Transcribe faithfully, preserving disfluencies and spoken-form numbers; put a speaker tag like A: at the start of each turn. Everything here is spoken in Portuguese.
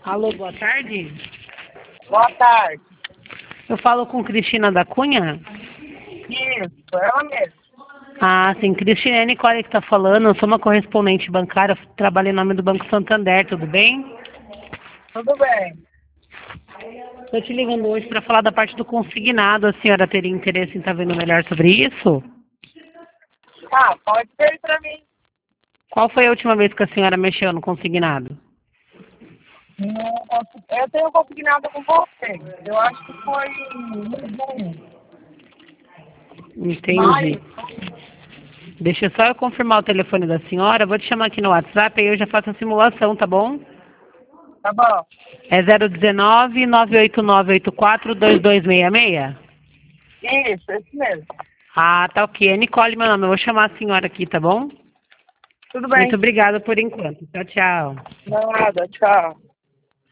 A: Alô, boa tarde.
B: Boa tarde.
A: Eu falo com Cristina da Cunha?
B: Isso, ela mesmo.
A: Ah, sim, Cristina, é a Nicole que está falando. Eu sou uma correspondente bancária, trabalho em nome do Banco Santander, tudo bem?
B: Tudo bem.
A: Estou te ligando hoje para falar da parte do consignado. A senhora teria interesse em estar vendo melhor sobre isso?
B: Ah, pode ser pra mim.
A: Qual foi a última vez que a senhora mexeu no consignado?
B: Não consigo- Eu tenho consignado com você. Eu acho que foi em junho.
A: Entendi.
B: Maio.
A: Deixa só eu confirmar o telefone da senhora. Vou te chamar aqui no WhatsApp e eu já faço a simulação, tá bom?
B: Tá bom.
A: É zero um nove, nove oito nove oito quatro, dois dois seis seis?
B: Isso, esse mesmo.
A: Ah, tá ok. É Nicole, meu nome. Eu vou chamar a senhora aqui, tá bom?
B: Tudo
A: Muito
B: bem.
A: obrigada por enquanto. Tchau, tchau.
B: Nada, tchau.